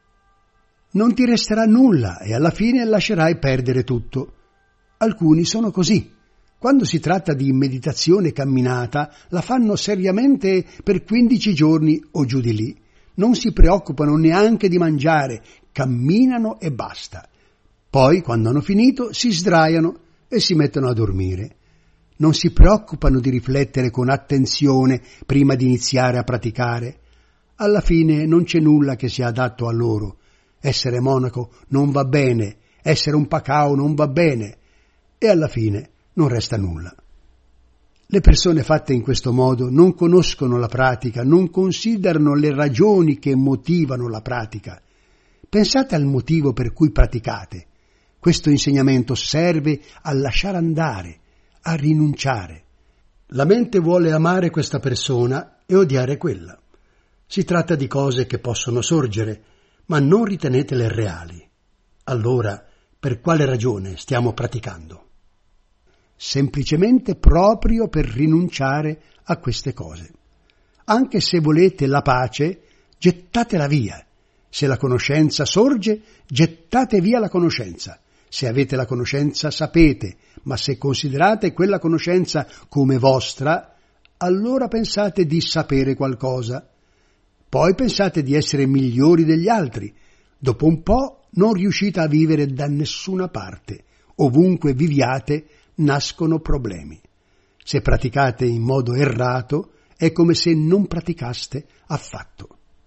Non ti resterà nulla e alla fine lascerai perdere tutto. Alcuni sono così. Quando si tratta di meditazione camminata, la fanno seriamente per quindici giorni o giù di lì. Non si preoccupano neanche di mangiare, camminano e basta. Poi, quando hanno finito, si sdraiano e si mettono a dormire. Non si preoccupano di riflettere con attenzione prima di iniziare a praticare. Alla fine non c'è nulla che sia adatto a loro. Essere monaco non va bene, essere un pacao non va bene, e alla fine non resta nulla. Le persone fatte in questo modo non conoscono la pratica, non considerano le ragioni che motivano la pratica. Pensate al motivo per cui praticate. Questo insegnamento serve a lasciare andare, a rinunciare. La mente vuole amare questa persona e odiare quella. Si tratta di cose che possono sorgere, ma non ritenetele reali. Allora, per quale ragione stiamo praticando? Semplicemente proprio per rinunciare a queste cose. Anche se volete la pace, gettatela via. Se la conoscenza sorge, gettate via la conoscenza. Se avete la conoscenza, sapete, ma se considerate quella conoscenza come vostra, allora pensate di sapere qualcosa. Poi pensate di essere migliori degli altri. Dopo un po' non riuscite a vivere da nessuna parte. Ovunque viviate nascono problemi. Se praticate in modo errato, è come se non praticaste affatto.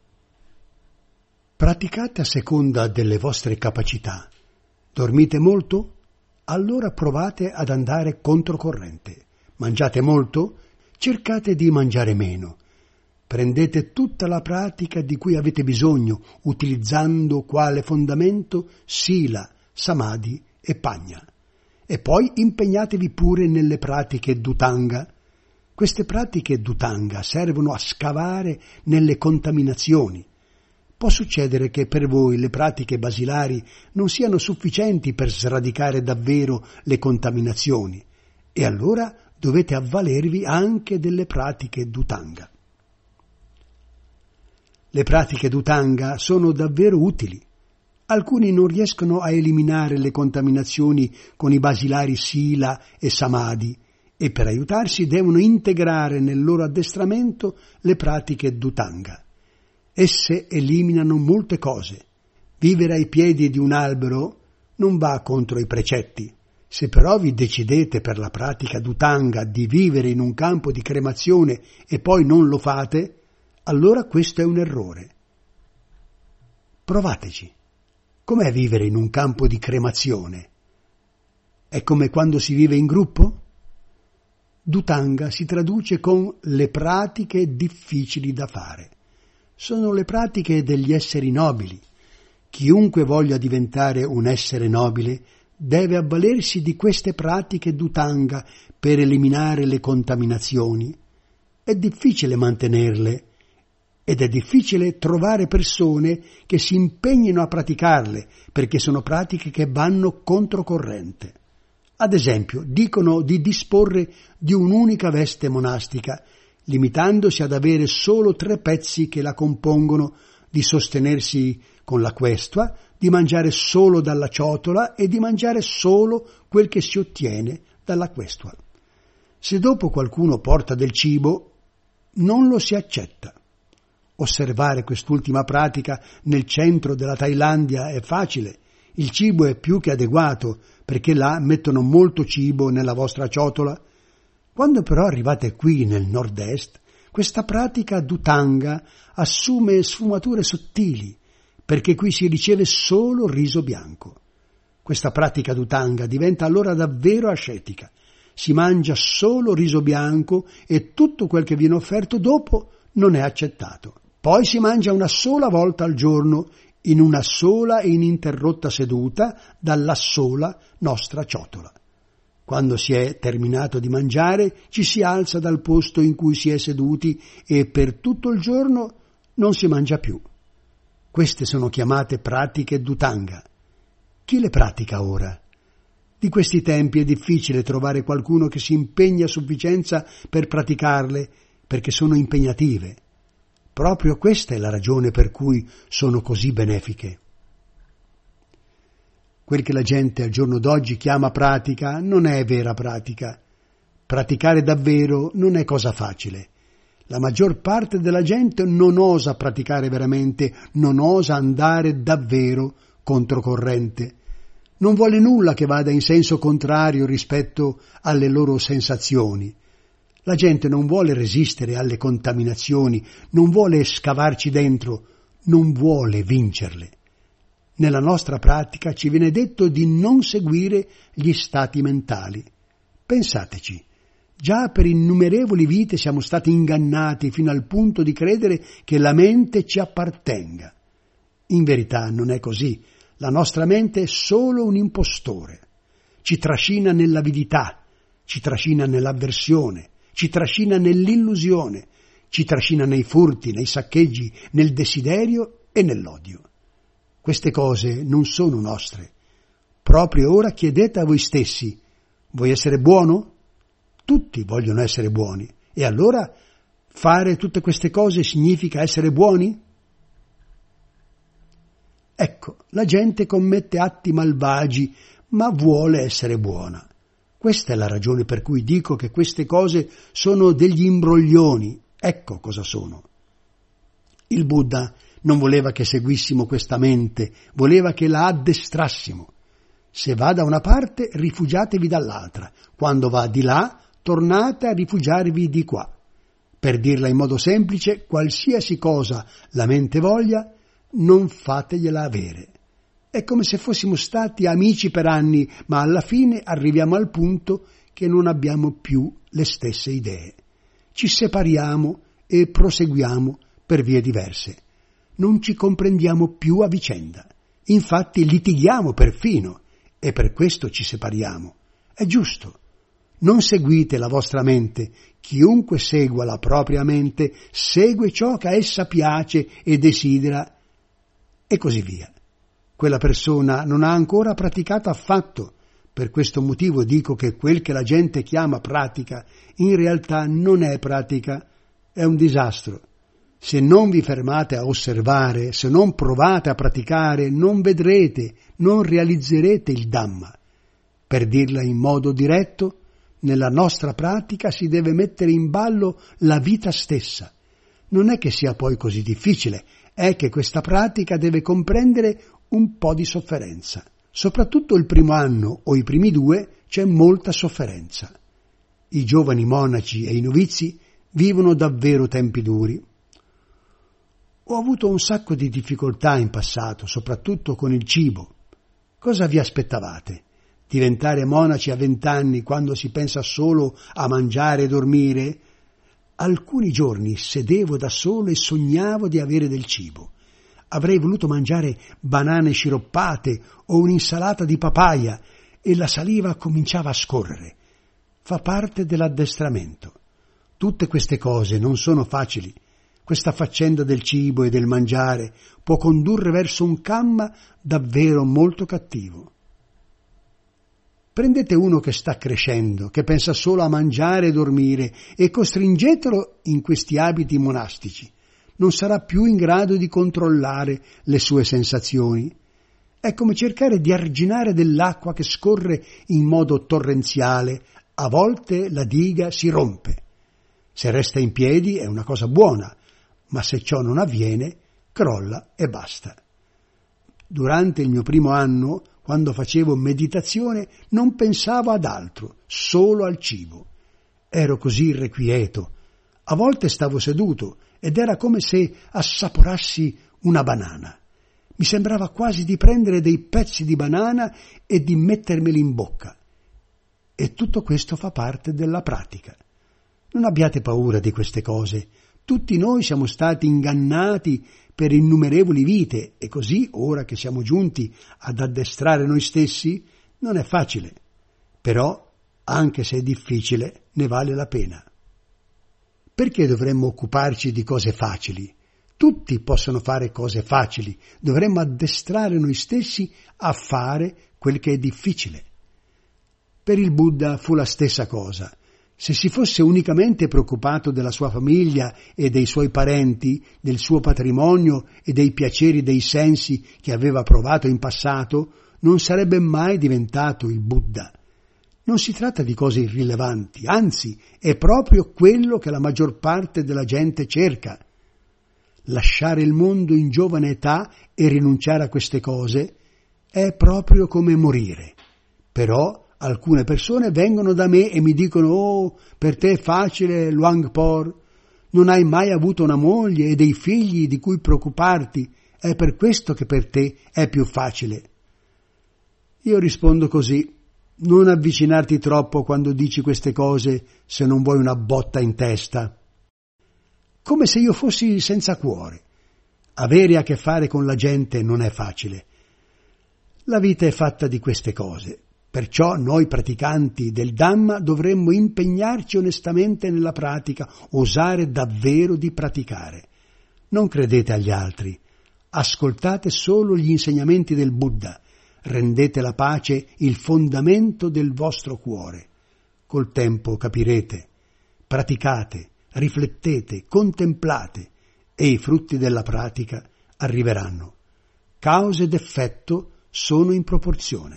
Praticate a seconda delle vostre capacità. Dormite molto? Allora provate ad andare controcorrente. Mangiate molto? Cercate di mangiare meno. Prendete tutta la pratica di cui avete bisogno, utilizzando quale fondamento sila, samadhi e pagna. E poi impegnatevi pure nelle pratiche dhutanga. Queste pratiche dhutanga servono a scavare nelle contaminazioni. Può succedere che per voi le pratiche basilari non siano sufficienti per sradicare davvero le contaminazioni, e allora dovete avvalervi anche delle pratiche dhutanga. Le pratiche dhutanga sono davvero utili. Alcuni non riescono a eliminare le contaminazioni con i basilari sila e samadhi e per aiutarsi devono integrare nel loro addestramento le pratiche dhutanga. Esse eliminano molte cose. Vivere ai piedi di un albero non va contro i precetti. Se però vi decidete per la pratica dhutanga di vivere in un campo di cremazione e poi non lo fate, allora questo è un errore. Provateci. Com'è vivere in un campo di cremazione? È come quando si vive in gruppo? Dhutanga si traduce con le pratiche difficili da fare. Sono le pratiche degli esseri nobili. Chiunque voglia diventare un essere nobile deve avvalersi di queste pratiche dhutanga per eliminare le contaminazioni. È difficile mantenerle ed è difficile trovare persone che si impegnino a praticarle perché sono pratiche che vanno controcorrente. Ad esempio, dicono di disporre di un'unica veste monastica, limitandosi ad avere solo tre pezzi che la compongono di sostenersi con la questua, di mangiare solo dalla ciotola e di mangiare solo quel che si ottiene dalla questua. Se dopo qualcuno porta del cibo, non lo si accetta. Osservare quest'ultima pratica nel centro della Thailandia è facile. Il cibo è più che adeguato, perché là mettono molto cibo nella vostra ciotola. Quando però arrivate qui nel nord-est, questa pratica d'Utanga assume sfumature sottili, perché qui si riceve solo riso bianco. Questa pratica d'Utanga diventa allora davvero ascetica. Si mangia solo riso bianco e tutto quel che viene offerto dopo non è accettato. Poi si mangia una sola volta al giorno, in una sola e ininterrotta seduta, dalla sola nostra ciotola. Quando si è terminato di mangiare, ci si alza dal posto in cui si è seduti e per tutto il giorno non si mangia più. Queste sono chiamate pratiche d'Utanga. Chi le pratica ora? Di questi tempi è difficile trovare qualcuno che si impegni a sufficienza per praticarle, perché sono impegnative. Proprio questa è la ragione per cui sono così benefiche. Quel che la gente al giorno d'oggi chiama pratica non è vera pratica. Praticare davvero non è cosa facile. La maggior parte della gente non osa praticare veramente, non osa andare davvero controcorrente. Non vuole nulla che vada in senso contrario rispetto alle loro sensazioni. La gente non vuole resistere alle contaminazioni, non vuole scavarci dentro, non vuole vincerle. Nella nostra pratica ci viene detto di non seguire gli stati mentali. Pensateci, già per innumerevoli vite siamo stati ingannati fino al punto di credere che la mente ci appartenga. In verità non è così, la nostra mente è solo un impostore. Ci trascina nell'avidità, ci trascina nell'avversione, ci trascina nell'illusione, ci trascina nei furti, nei saccheggi, nel desiderio e nell'odio. Queste cose non sono nostre. Proprio ora chiedete a voi stessi: vuoi essere buono? Tutti vogliono essere buoni. E allora fare tutte queste cose significa essere buoni? Ecco, la gente commette atti malvagi, ma vuole essere buona. Questa è la ragione per cui dico che queste cose sono degli imbroglioni. Ecco cosa sono. Il Buddha non voleva che seguissimo questa mente, voleva che la addestrassimo. Se va da una parte, rifugiatevi dall'altra. Quando va di là, tornate a rifugiarvi di qua. Per dirla in modo semplice, qualsiasi cosa la mente voglia, non fategliela avere. È come se fossimo stati amici per anni, ma alla fine arriviamo al punto che non abbiamo più le stesse idee. Ci separiamo e proseguiamo per vie diverse. Non ci comprendiamo più a vicenda. Infatti litighiamo perfino e per questo ci separiamo. È giusto. Non seguite la vostra mente. Chiunque segua la propria mente segue ciò che a essa piace e desidera e così via. Quella persona non ha ancora praticato affatto. Per questo motivo dico che quel che la gente chiama pratica in realtà non è pratica, è un disastro. Se non vi fermate a osservare, se non provate a praticare, non vedrete, non realizzerete il Dhamma. Per dirla in modo diretto, nella nostra pratica si deve mettere in ballo la vita stessa. Non è che sia poi così difficile, è che questa pratica deve comprendere un po' di sofferenza. Soprattutto il primo anno o i primi due c'è molta sofferenza. I giovani monaci e i novizi vivono davvero tempi duri. Ho avuto un sacco di difficoltà in passato, soprattutto con il cibo. Cosa vi aspettavate? Diventare monaci a vent'anni quando si pensa solo a mangiare e dormire? Alcuni giorni sedevo da solo e sognavo di avere del cibo. Avrei voluto mangiare banane sciroppate o un'insalata di papaya e la saliva cominciava a scorrere. Fa parte dell'addestramento. Tutte queste cose non sono facili. Questa faccenda del cibo e del mangiare può condurre verso un kamma davvero molto cattivo. Prendete uno che sta crescendo, che pensa solo a mangiare e dormire, e costringetelo in questi abiti monastici. non sarà più in grado di controllare le sue sensazioni. È come cercare di arginare dell'acqua che scorre in modo torrenziale. A volte la diga si rompe. Se resta in piedi è una cosa buona, ma se ciò non avviene, crolla e basta. Durante il mio primo anno, quando facevo meditazione, non pensavo ad altro, solo al cibo. Ero così irrequieto. A volte stavo seduto ed era come se assaporassi una banana. Mi sembrava quasi di prendere dei pezzi di banana e di mettermeli in bocca. E tutto questo fa parte della pratica. Non abbiate paura di queste cose. Tutti noi siamo stati ingannati per innumerevoli vite e così, ora che siamo giunti ad addestrare noi stessi, non è facile. Però, anche se è difficile, ne vale la pena. Perché dovremmo occuparci di cose facili? Tutti possono fare cose facili, dovremmo addestrare noi stessi a fare quel che è difficile. Per il Buddha fu la stessa cosa. Se si fosse unicamente preoccupato della sua famiglia e dei suoi parenti, del suo patrimonio e dei piaceri dei sensi che aveva provato in passato, non sarebbe mai diventato il Buddha. Non si tratta di cose irrilevanti, anzi, è proprio quello che la maggior parte della gente cerca. Lasciare il mondo in giovane età e rinunciare a queste cose è proprio come morire. Però alcune persone vengono da me e mi dicono «Oh, per te è facile, Luang Por, non hai mai avuto una moglie e dei figli di cui preoccuparti, è per questo che per te è più facile». Io rispondo così: non avvicinarti troppo quando dici queste cose se non vuoi una botta in testa. Come se io fossi senza cuore. Avere a che fare con la gente non è facile. La vita è fatta di queste cose. Perciò noi praticanti del Dhamma dovremmo impegnarci onestamente nella pratica, osare davvero di praticare. Non credete agli altri, ascoltate solo gli insegnamenti del Buddha, rendete la pace il fondamento del vostro cuore. Col tempo capirete, praticate, riflettete, contemplate e i frutti della pratica arriveranno. Causa ed effetto sono in proporzione.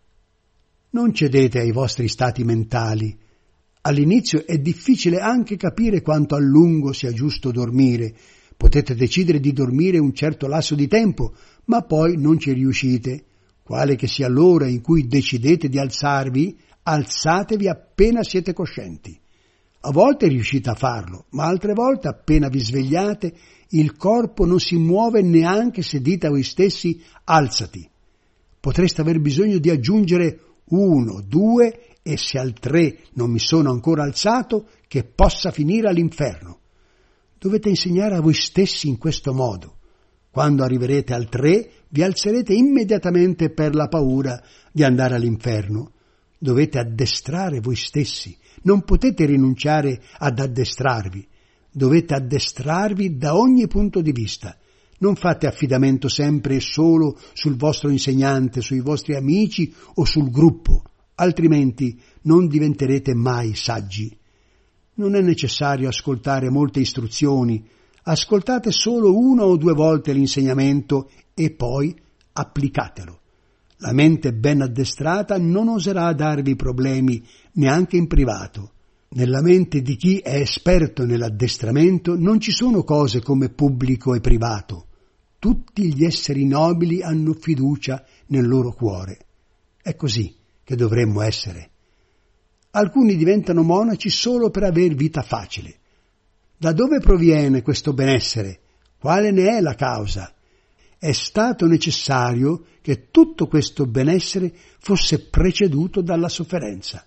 Non cedete ai vostri stati mentali. All'inizio è difficile anche capire quanto a lungo sia giusto dormire. Potete decidere di dormire un certo lasso di tempo, ma poi non ci riuscite. Quale che sia l'ora in cui decidete di alzarvi, alzatevi appena siete coscienti. A volte riuscite a farlo, ma altre volte appena vi svegliate il corpo non si muove neanche se dite a voi stessi alzati. Potreste aver bisogno di aggiungere uno, due e se al tre non mi sono ancora alzato che possa finire all'inferno. Dovete insegnare a voi stessi in questo modo. Quando arriverete al tre vi alzerete immediatamente per la paura di andare all'inferno. Dovete addestrare voi stessi. Non potete rinunciare ad addestrarvi. Dovete addestrarvi da ogni punto di vista. Non fate affidamento sempre e solo sul vostro insegnante, sui vostri amici o sul gruppo, altrimenti non diventerete mai saggi. Non è necessario ascoltare molte istruzioni, ascoltate solo una o due volte l'insegnamento e poi applicatelo. La mente ben addestrata non oserà darvi problemi neanche in privato. Nella mente di chi è esperto nell'addestramento non ci sono cose come pubblico e privato. Tutti gli esseri nobili hanno fiducia nel loro cuore. È così che dovremmo essere. Alcuni diventano monaci solo per aver vita facile. Da dove proviene questo benessere? Quale ne è la causa? È stato necessario che tutto questo benessere fosse preceduto dalla sofferenza.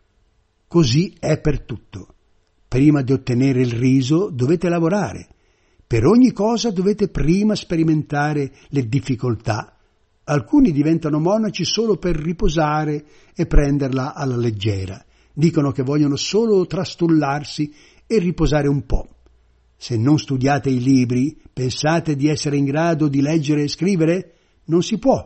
Così è per tutto. Prima di ottenere il riso dovete lavorare. Per ogni cosa dovete prima sperimentare le difficoltà. Alcuni diventano monaci solo per riposare e prenderla alla leggera. Dicono che vogliono solo trastullarsi e riposare un po'. Se non studiate i libri, pensate di essere in grado di leggere e scrivere? Non si può.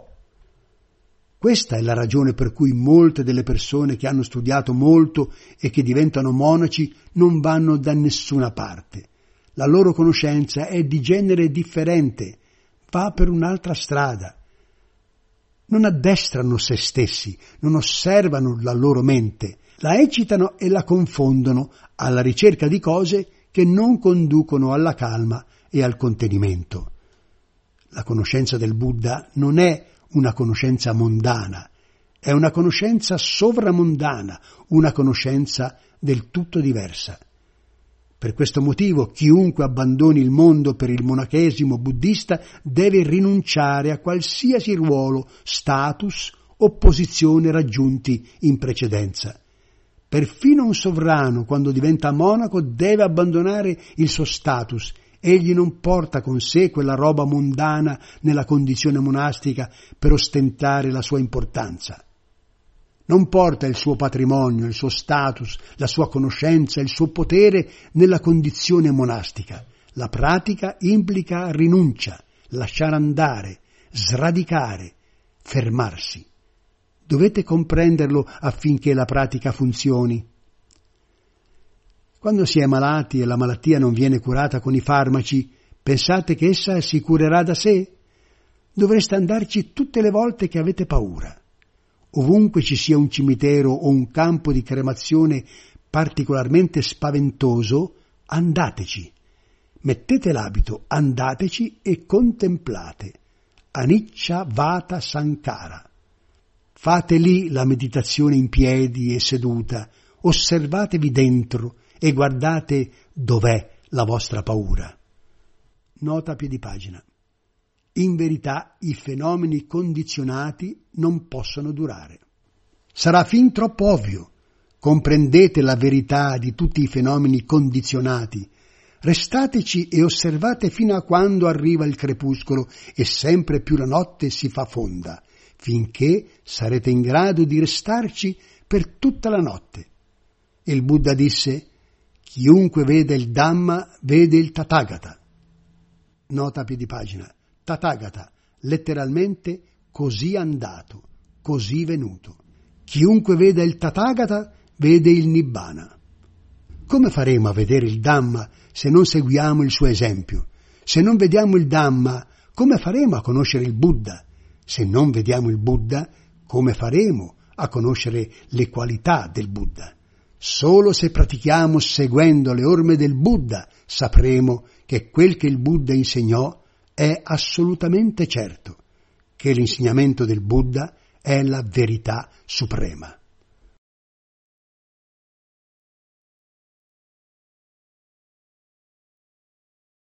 Questa è la ragione per cui molte delle persone che hanno studiato molto e che diventano monaci non vanno da nessuna parte. La loro conoscenza è di genere differente, va per un'altra strada. Non addestrano se stessi, non osservano la loro mente, la eccitano e la confondono alla ricerca di cose che non conducono alla calma e al contenimento. La conoscenza del Buddha non è una conoscenza mondana, è una conoscenza sovramondana, una conoscenza del tutto diversa. Per questo motivo chiunque abbandoni il mondo per il monachesimo buddista deve rinunciare a qualsiasi ruolo, status o posizione raggiunti in precedenza. Perfino un sovrano, quando diventa monaco, deve abbandonare il suo status. Egli non porta con sé quella roba mondana nella condizione monastica per ostentare la sua importanza. Non porta il suo patrimonio, il suo status, la sua conoscenza, il suo potere nella condizione monastica. La pratica implica rinuncia, lasciare andare, sradicare, fermarsi. Dovete comprenderlo affinché la pratica funzioni. Quando si è malati e la malattia non viene curata con i farmaci, pensate che essa si curerà da sé? Dovreste andarci tutte le volte che avete paura. Ovunque ci sia un cimitero o un campo di cremazione particolarmente spaventoso, andateci. Mettete l'abito, andateci e contemplate. Anicca Vata Sankara. Fate lì la meditazione in piedi e seduta, osservatevi dentro e guardate dov'è la vostra paura. Nota a piedi pagina. In verità i fenomeni condizionati non possono durare. Sarà fin troppo ovvio. Comprendete la verità di tutti i fenomeni condizionati. Restateci e osservate fino a quando arriva il crepuscolo e sempre più la notte si fa fonda, finché sarete in grado di restarci per tutta la notte. Il Buddha disse: chiunque vede il Dhamma vede il Tathagata. Nota a piedi pagina. Tathagata, letteralmente così andato, così venuto. Chiunque veda il Tathagata vede il Nibbana. Come faremo a vedere il Dhamma se non seguiamo il suo esempio? Se non vediamo il Dhamma, come faremo a conoscere il Buddha? Se non vediamo il Buddha, come faremo a conoscere le qualità del Buddha? Solo se pratichiamo seguendo le orme del Buddha sapremo che quel che il Buddha insegnò è assolutamente certo, che l'insegnamento del Buddha è la verità suprema.